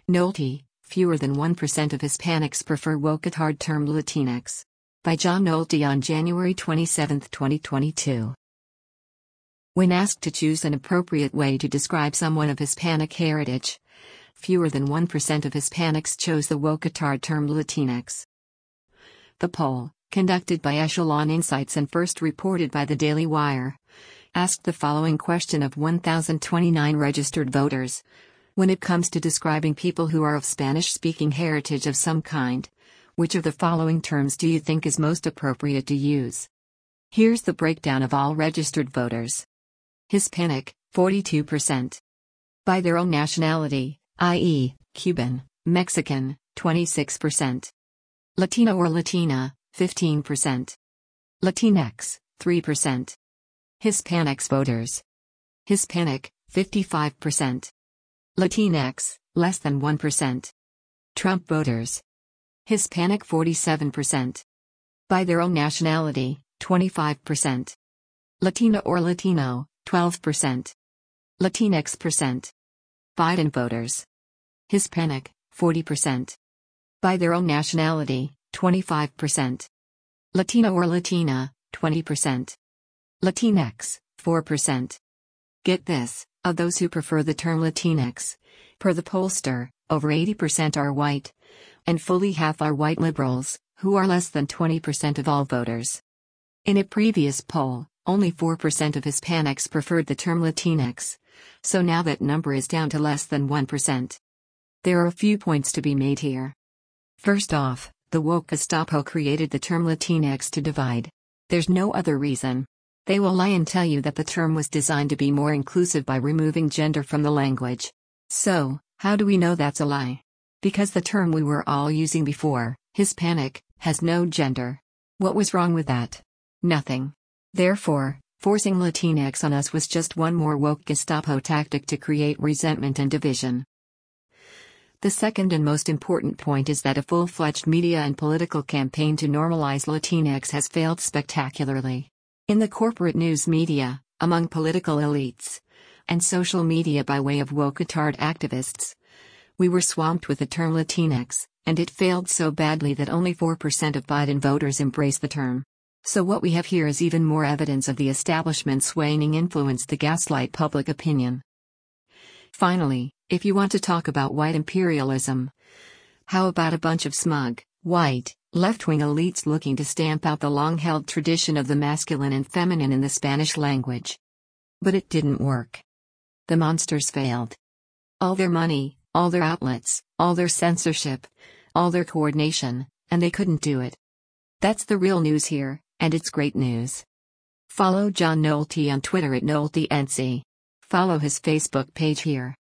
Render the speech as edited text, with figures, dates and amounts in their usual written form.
Nolte, fewer than 1% of Hispanics prefer woke-atard term Latinx. By John Nolte on January 27, 2022. When asked to choose an appropriate way to describe someone of Hispanic heritage, fewer than 1% of Hispanics chose the woke-atard term Latinx. The poll, conducted by Echelon Insights and first reported by the Daily Wire, asked the following question of 1,029 registered voters. When it comes to describing people who are of Spanish-speaking heritage of some kind, which of the following terms do you think is most appropriate to use? Here's the breakdown of all registered voters. Hispanic, 42%. By their own nationality, i.e., Cuban, Mexican, 26%. Latino or Latina, 15%. Latinx, 3%. Hispanics voters. Hispanic, 55%. Latinx, less than 1%. Trump voters. Hispanic 47%. By their own nationality, 25%. Latina or Latino, 12%. Latinx percent. Biden voters. Hispanic, 40%. By their own nationality, 25%. Latino or Latina, 20%. Latinx, 4%. Get this, of those who prefer the term Latinx, per the pollster, over 80% are white, and fully half are white liberals, who are less than 20% of all voters. In a previous poll, only 4% of Hispanics preferred the term Latinx, so now that number is down to less than 1%. There are a few points to be made here. First off, the woke Gestapo created the term Latinx to divide. There's no other reason. They will lie and tell you that the term was designed to be more inclusive by removing gender from the language. So, how do we know that's a lie? Because the term we were all using before, Hispanic, has no gender. What was wrong with that? Nothing. Therefore, forcing Latinx on us was just one more woke Gestapo tactic to create resentment and division. The second and most important point is that a full-fledged media and political campaign to normalize Latinx has failed spectacularly. In the corporate news media, among political elites, and social media by way of woke-atard activists, we were swamped with the term Latinx, and it failed so badly that only 4% of Biden voters embrace the term. So what we have here is even more evidence of the establishment's waning influence to gaslight public opinion. Finally, if you want to talk about white imperialism, how about a bunch of smug, white, left-wing elites looking to stamp out the long-held tradition of the masculine and feminine in the Spanish language? But it didn't work. The monsters failed. All their money, all their outlets, all their censorship, all their coordination, and they couldn't do it. That's the real news here, and it's great news. Follow John Nolte on Twitter at NolteNC. Follow his Facebook page here.